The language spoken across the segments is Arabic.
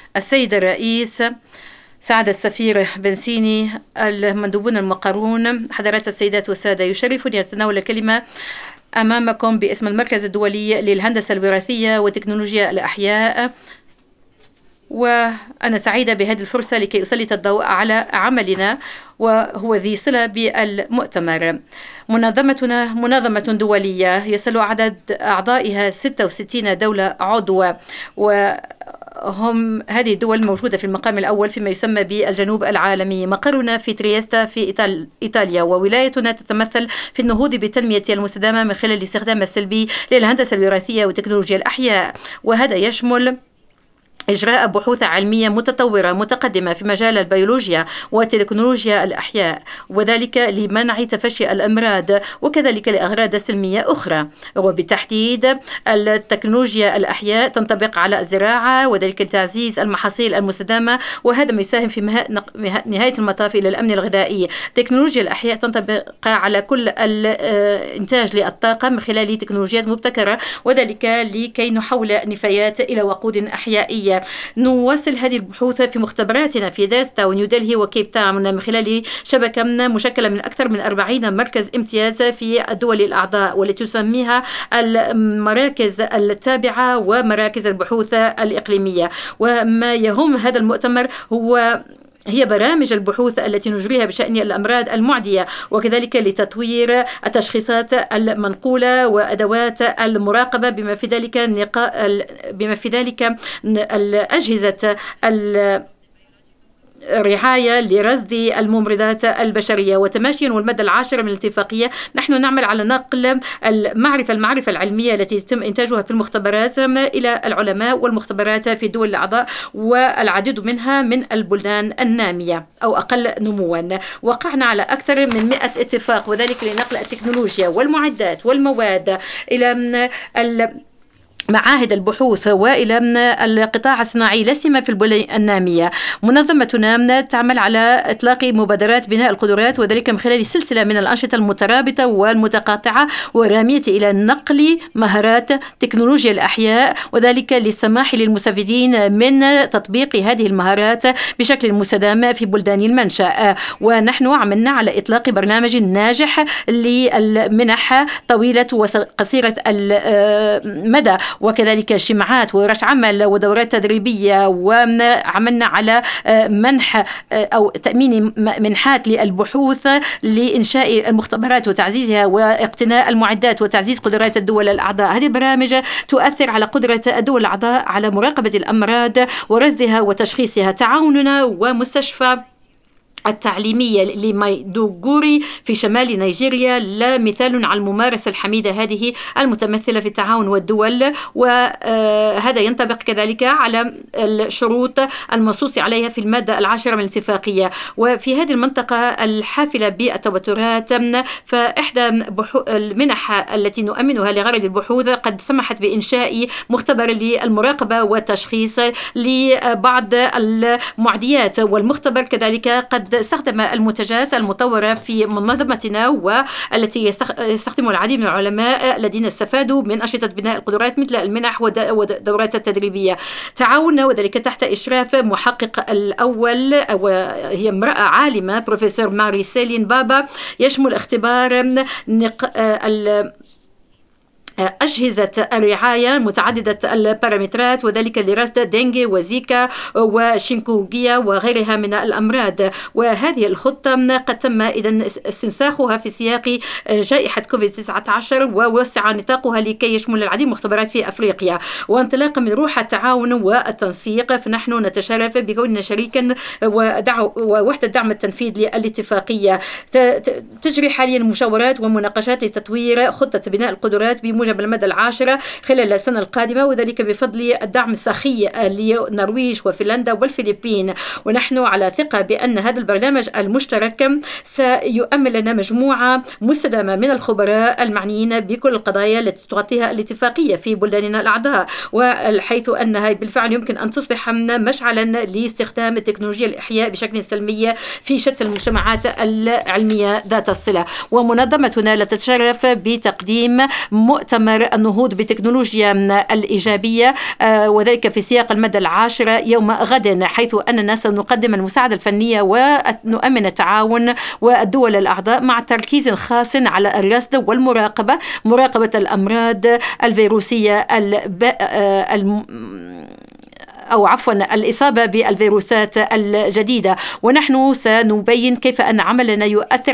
السيد الرئيس، سعادة السفير بنسيني، المندوبون المقرون، حضرات السيدات والسادة، يشرفني أن أتناول الكلمة أمامكم باسم المركز الدولي للهندسة الوراثية وتكنولوجيا الأحياء. وأنا سعيدة بهذه الفرصة لكي أسلط الضوء على عملنا وهو ذي صلة بالمؤتمر. منظمتنا منظمة دولية يصل عدد أعضائها 66 دولة عضوة، وهم هذه الدول موجودة في المقام الأول فيما يسمى بالجنوب العالمي. مقرنا في تريستا في إيطاليا، وولايتنا تتمثل في النهوض بالتنمية المستدامة من خلال الاستخدام السلبي للهندسة الوراثية وتكنولوجيا الأحياء، وهذا يشمل إجراء بحوث علمية متطورة متقدمة في مجال البيولوجيا وتكنولوجيا الأحياء، وذلك لمنع تفشي الأمراض وكذلك لأغراض سلمية أخرى. وبالتحديد التكنولوجيا الأحياء تنطبق على الزراعة وذلك لتعزيز المحاصيل المستدامة، وهذا ما يساهم في نهاية المطاف إلى الأمن الغذائي. تكنولوجيا الأحياء تنطبق على كل الإنتاج للطاقة من خلال تكنولوجيات مبتكرة، وذلك لكي نحول النفايات إلى وقود أحيائية. نواصل هذه البحوث في مختبراتنا في داستا ونيودلهي وكيب تاون من خلال شبكة مشكلة من أكثر من 40 مركز امتياز في الدول الأعضاء، والتي تسميها المراكز التابعة ومراكز البحوث الإقليمية. وما يهم هذا المؤتمر هي برامج البحوث التي نجريها بشأن الأمراض المعدية، وكذلك لتطوير التشخيصات المنقولة وأدوات المراقبة بما في ذلك الأجهزة رعاية لرصد الممرضات البشرية. وتماشيا والمادة العاشرة من الاتفاقية، نحن نعمل على نقل المعرفة العلمية التي يتم إنتاجها في المختبرات إلى العلماء والمختبرات في الدول الأعضاء، والعديد منها من البلدان النامية أو أقل نموا. وقعنا على أكثر من 100 اتفاق، وذلك لنقل التكنولوجيا والمعدات والمواد إلى معاهد البحوث وإلى القطاع الصناعي لا سيما في البلدان النامية. منظمتنا تعمل على إطلاق مبادرات بناء القدرات، وذلك من خلال سلسلة من الأنشطة المترابطة والمتقاطعة والرامية إلى نقل مهارات تكنولوجيا الأحياء، وذلك للسماح للمستفيدين من تطبيق هذه المهارات بشكل مستدام في بلدان المنشأ. ونحن عملنا على إطلاق برنامج ناجح للمنح طويلة وقصيرة المدى، وكذلك شمعات ورش عمل ودورات تدريبية، وعملنا على منح أو تأمين منحات للبحوث لإنشاء المختبرات وتعزيزها واقتناء المعدات وتعزيز قدرات الدول الأعضاء. هذه البرامج تؤثر على قدرة الدول الأعضاء على مراقبة الأمراض ورصدها وتشخيصها. تعاوننا ومستشفى التعليمية لمايدوغوري في شمال نيجيريا لا مثال على الممارسة الحميدة هذه المتمثلة في التعاون والدول، وهذا ينطبق كذلك على الشروط المنصوص عليها في المادة العاشرة من الاتفاقية. وفي هذه المنطقة الحافلة بالتوترات، فإحدى المنح التي نؤمنها لغرض البحوث قد سمحت بإنشاء مختبر للمراقبة والتشخيص لبعض المعديات، والمختبر كذلك قد استخدم المنتجات المطورة في منظمتنا والتي يستخدم العديد من العلماء الذين استفادوا من أنشطة بناء القدرات مثل المنح والدورات التدريبية. تعاوننا وذلك تحت إشراف محقق الأول وهي امرأة عالمة بروفيسور ماري سيلين بابا، يشمل اختبار أجهزة الرعاية متعددة البارامترات، وذلك لرصد دينغي وزيكا وشينكوغيا وغيرها من الأمراض. وهذه الخطة قد تم إذن استنساخها في سياق جائحة كوفيد-19 ووسع نطاقها لكي يشمل العديد من المختبرات في أفريقيا. وانطلاقا من روح التعاون والتنسيق، فنحن نتشرف بكوننا شريكا ووحدة دعم التنفيذ للاتفاقية. تجري حاليا مشاورات ومناقشات لتطوير خطة بناء القدرات بموجب المدى العاشرة خلال السنة القادمة، وذلك بفضل الدعم السخي للنرويج وفنلندا والفلبين. ونحن على ثقة بأن هذا البرنامج المشترك سيؤمن لنا مجموعة مستدامة من الخبراء المعنيين بكل القضايا التي تغطيها الاتفاقية في بلداننا الأعضاء، وحيث أنها بالفعل يمكن أن تصبح مشعلا لاستخدام التكنولوجيا الإحياء بشكل سلمي في شتى المجتمعات العلمية ذات الصلة. ومنظمتنا لا تتشرف بتقديم مؤتمر مؤتمر النهوض بتكنولوجيا الإيجابية، وذلك في سياق المدى العاشر يوم غد، حيث أننا سنقدم المساعدة الفنية ونؤمن التعاون والدول الأعضاء مع تركيز خاص على الرصد والمراقبة، مراقبة الأمراض الفيروسية أو عفوا الإصابة بالفيروسات الجديدة. ونحن سنبين كيف أن عملنا يؤثر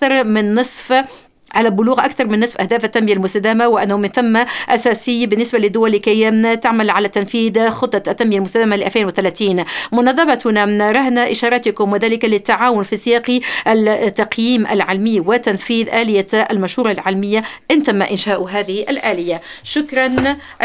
على بلوغ أكثر من نصف أهداف التنمية المستدامة، وأنه من ثم أساسي بالنسبة للدول لكي تعمل على تنفيذ خطة التنمية المستدامة ل 2030. منظمتنا رهن إشارتكم وذلك للتعاون في سياق التقييم العلمي وتنفيذ آلية المشورة العلمية إن تم إنشاء هذه الآلية. شكرا.